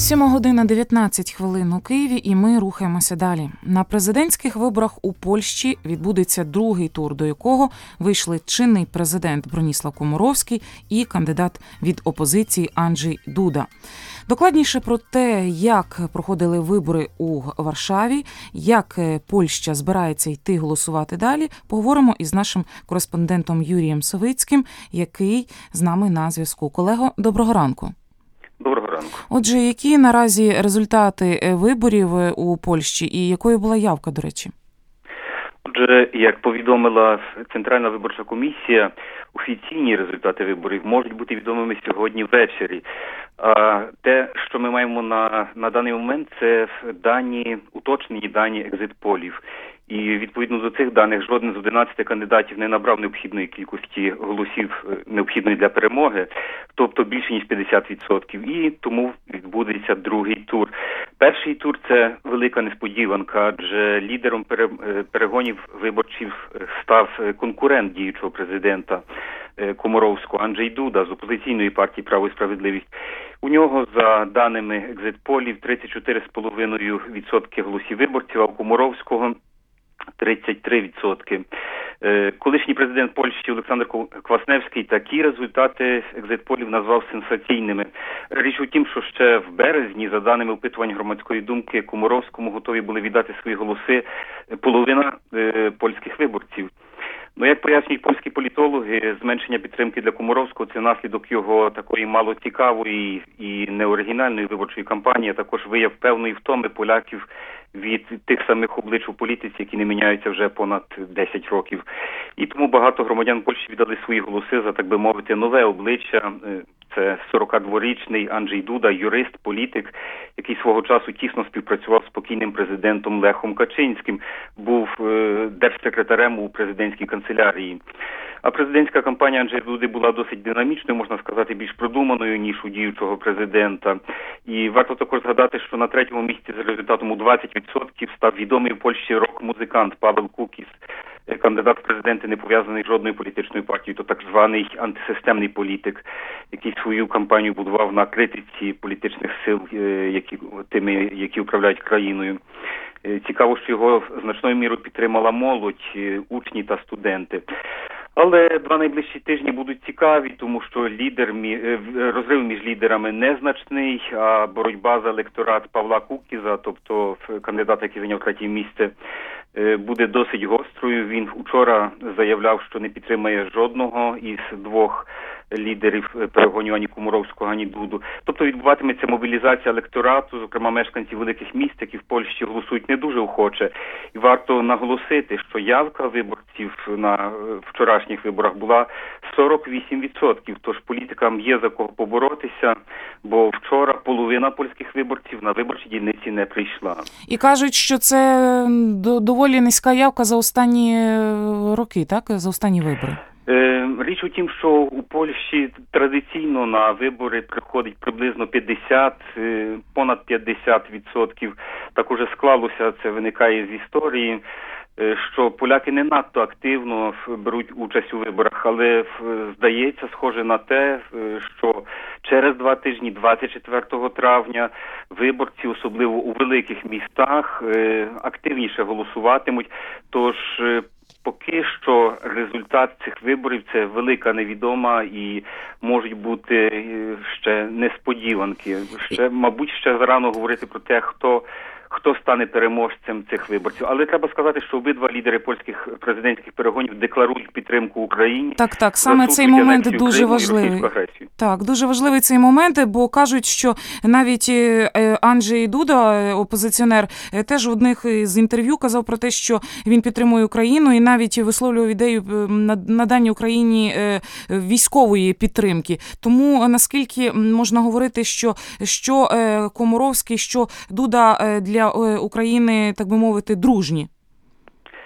7:19 у Києві, і ми рухаємося далі. На президентських виборах у Польщі відбудеться другий тур, до якого вийшли чинний президент Броніслав Комаровський і кандидат від опозиції Анджей Дуда. Докладніше про те, як проходили вибори у Варшаві, як Польща збирається йти голосувати далі, поговоримо із нашим кореспондентом Юрієм Совицьким, який з нами на зв'язку. Колего, доброго ранку. Доброго ранку. Отже, які наразі результати виборів у Польщі і якою була явка, до речі? Отже, як повідомила Центральна виборча комісія, офіційні результати виборів можуть бути відомими сьогодні ввечері. А те, що ми маємо на даний момент, це дані, уточнені дані екзит-полів. І відповідно до цих даних жоден з 11 кандидатів не набрав необхідної кількості голосів, необхідної для перемоги, тобто більше ніж 50%. І тому відбудеться другий тур. Перший тур – це велика несподіванка, адже лідером перегонів виборців став конкурент діючого президента Комаровського Анджей Дуда з опозиційної партії «Право і справедливість». У нього, за даними екзит-полів, 34,5% голосів виборців, а у Комаровського 33%. Колишній президент Польщі Олександр Квасневський такі результати екзит-полів назвав сенсаційними. Річ у тім, що ще в березні, за даними опитувань громадської думки, Комаровському готові були віддати свої голоси половина польських виборців. Ну, як пояснюють польські політологи, зменшення підтримки для Комаровського – це наслідок його такої малоцікавої і неоригінальної виборчої кампанії, а також вияв певної втоми поляків від тих самих облич у політиці, які не міняються вже понад 10 років. І тому багато громадян Польщі віддали свої голоси за, так би мовити, нове обличчя. Це 42-річний Анджей Дуда, юрист, політик, який свого часу тісно співпрацював з покійним президентом Лехом Качинським, був держсекретарем у президентській канцелярії. А президентська кампанія Анджея Дуди була досить динамічною, можна сказати, більш продуманою, ніж у діючого президента. І варто також згадати, що на третьому місці з результатом у 20% став відомий у Польщі рок-музикант Павел Кукіс, кандидат в президенти, не пов'язаний з жодною політичною партією, то так званий антисистемний політик, який свою кампанію будував на критиці політичних сил, які управляють країною. Цікаво, що його значною мірою підтримала молодь, учні та студенти. Але два найближчі тижні будуть цікаві, тому що розрив між лідерами незначний, а боротьба за електорат Павла Кукіза, тобто кандидата, який зайняв третє місце, буде досить гострою. Він вчора заявляв, що не підтримає жодного із двох лідерів перегонів, ані Комаровського, ані Дуду. Тобто відбуватиметься мобілізація електорату, зокрема мешканців великих міст, які в Польщі голосують не дуже охоче. І варто наголосити, що явка виборців на вчорашніх виборах була 48%. Тож політикам є за кого поборотися, бо вчора половина польських виборців на виборчі дільниці не прийшла. І кажуть, що це доволі низька явка за останні роки, так? За останні вибори. Річ у тім, що у Польщі традиційно на вибори приходить приблизно понад 50%. Так уже склалося, це виникає з історії, що поляки не надто активно беруть участь у виборах, але здається, схоже на те, що через 2 тижні, 24 травня, виборці, особливо у великих містах, активніше голосуватимуть, тож поки що результат цих виборів – це велика невідома і можуть бути ще несподіванки. Мабуть, ще зарано говорити про те, хто стане переможцем цих виборців. Але треба сказати, що обидва лідери польських президентських перегонів декларують підтримку Україні. Так, саме цей момент дуже важливий. Так, дуже важливий цей момент, бо кажуть, що навіть Анджей Дуда, опозиціонер, теж в одних з інтерв'ю казав про те, що він підтримує Україну і навіть висловлював ідею надання Україні військової підтримки. Тому наскільки можна говорити, що Комаровський, що Дуда для України, так би мовити, дружні?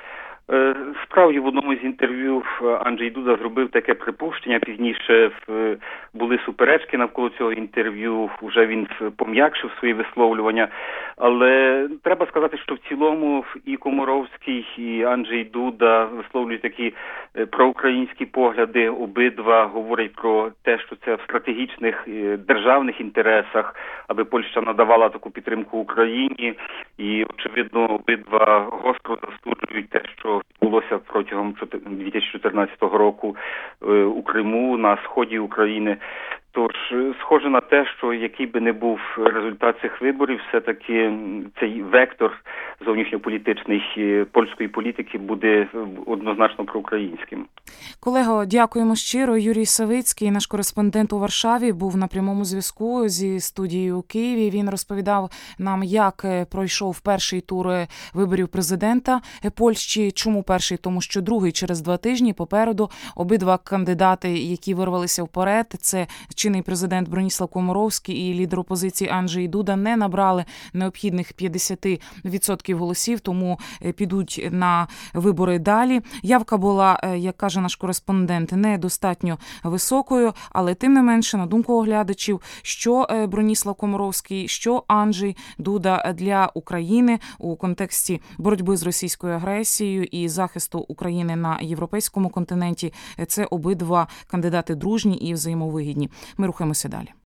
Справді, в одному з інтерв'ю Анджей Дуда зробив таке припущення. Пізніше були суперечки навколо цього інтерв'ю. Вже він пом'якшив свої висловлювання. Але треба сказати, що в цілому і Комаровський, і Анджей Дуда висловлюють такі проукраїнські погляди. Обидва говорять про те, що це в стратегічних державних інтересах, аби Польща надавала таку підтримку Україні. І, очевидно, обидва гостро засуджують те, що відбулося протягом 2014 року у Криму, на сході України. Тож, схоже на те, що який би не був результат цих виборів, все-таки цей вектор зовнішньополітичний польської політики буде однозначно проукраїнським. Колего, дякуємо щиро. Юрій Савицький, наш кореспондент у Варшаві, був на прямому зв'язку зі студією у Києві. Він розповідав нам, як пройшов перший тур виборів президента Польщі. Чому перший? Тому що другий через 2 тижні попереду. Обидва кандидати, які вирвалися вперед, це чинний президент Броніслав Комаровський і лідер опозиції Анджей Дуда, не набрали необхідних 50% голосів, тому підуть на вибори далі. Явка була, як каже наш кореспондент, недостатньо високою, але тим не менше, на думку оглядачів, що Броніслав Комаровський, що Анджей Дуда для України у контексті боротьби з російською агресією і захисту України на європейському континенті, це обидва кандидати дружні і взаємовигідні. Ми рухаємося далі.